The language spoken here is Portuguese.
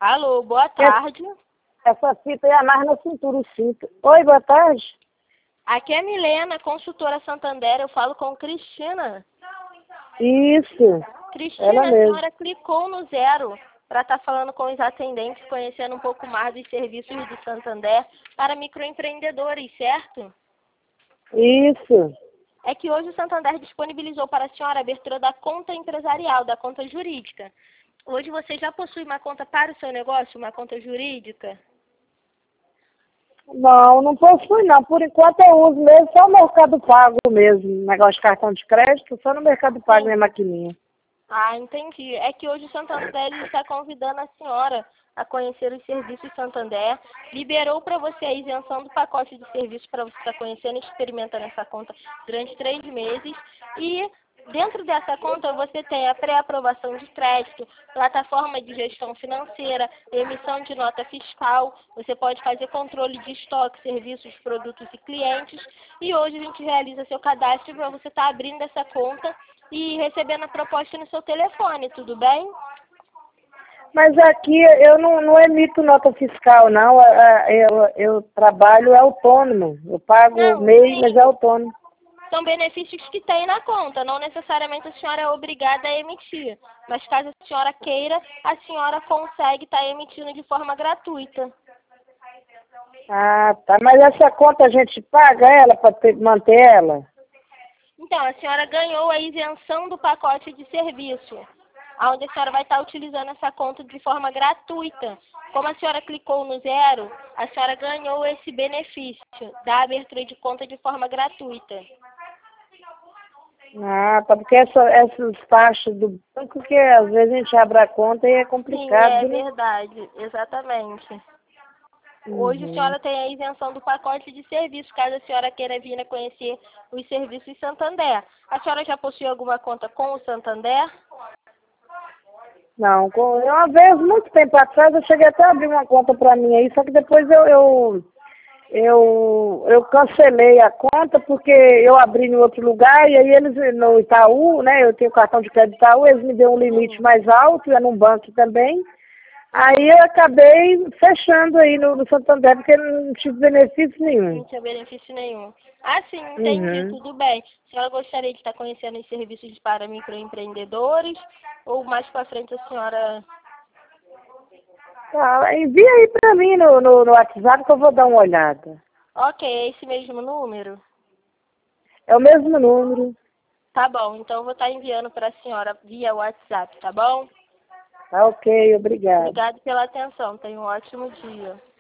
Alô, boa tarde. Essa fita é mais na cintura, o cinto. Oi, boa tarde. Aqui é a Milena, consultora Santander. Eu falo com Cristina. Isso, Cristina, ela a mesmo. senhora clicou no 0 para estar falando com os atendentes, conhecendo um pouco mais dos serviços do Santander para microempreendedores, certo? Isso. É que hoje o Santander disponibilizou para a senhora a abertura da conta empresarial, da conta jurídica. Hoje você já possui uma conta para o seu negócio, uma conta jurídica? Não possui não. Por enquanto eu uso mesmo só o Mercado Pago mesmo. Negócio de cartão de crédito, só no Mercado Pago, minha maquininha. Ah, entendi. É que hoje o Santander está convidando a senhora a conhecer os serviços Santander. Liberou para você a isenção do pacote de serviços para você estar conhecendo e experimentando essa conta durante 3 meses. E dentro dessa conta você tem a pré-aprovação de crédito, plataforma de gestão financeira, emissão de nota fiscal. Você pode fazer controle de estoque, serviços, produtos e clientes. E hoje a gente realiza seu cadastro para você estar abrindo essa conta e recebendo a proposta no seu telefone, tudo bem? Mas aqui eu não emito nota fiscal, não. Eu trabalho autônomo. Eu pago Não, MEI, sim. mas é autônomo. São benefícios que tem na conta, não necessariamente a senhora é obrigada a emitir. Mas caso a senhora queira, a senhora consegue estar emitindo de forma gratuita. Ah, tá. Mas essa conta a gente paga ela para manter ela? Então, a senhora ganhou a isenção do pacote de serviço, onde a senhora vai estar utilizando essa conta de forma gratuita. Como a senhora clicou no 0, a senhora ganhou esse benefício da abertura de conta de forma gratuita. Ah, tá, porque essas taxas do banco que às vezes a gente abre a conta e é Sim, complicado, é né? verdade, exatamente. Hoje a Uhum. senhora tem a isenção do pacote de serviços, caso a senhora queira vir a conhecer os serviços Santander. A senhora já possui alguma conta com o Santander? Não, uma vez, muito tempo atrás, eu cheguei até a abrir uma conta para mim aí, só que depois eu cancelei a conta porque eu abri em outro lugar e aí eles, no Itaú, né, eu tenho cartão de crédito Itaú, eles me deu um limite Sim. mais alto, é num banco também. Aí eu acabei fechando aí no Santander porque não tive benefício nenhum. Não tinha benefício nenhum. Ah, sim, entendi, Uhum. tudo bem. A senhora gostaria de estar conhecendo os serviços para microempreendedores ou mais para frente a senhora... Tá, envia aí pra mim no WhatsApp que eu vou dar uma olhada. Ok, é esse mesmo número? É o mesmo número. Tá bom, então eu vou estar enviando para a senhora via WhatsApp, tá bom? Tá ok, obrigado. Obrigado pela atenção, tenha um ótimo dia.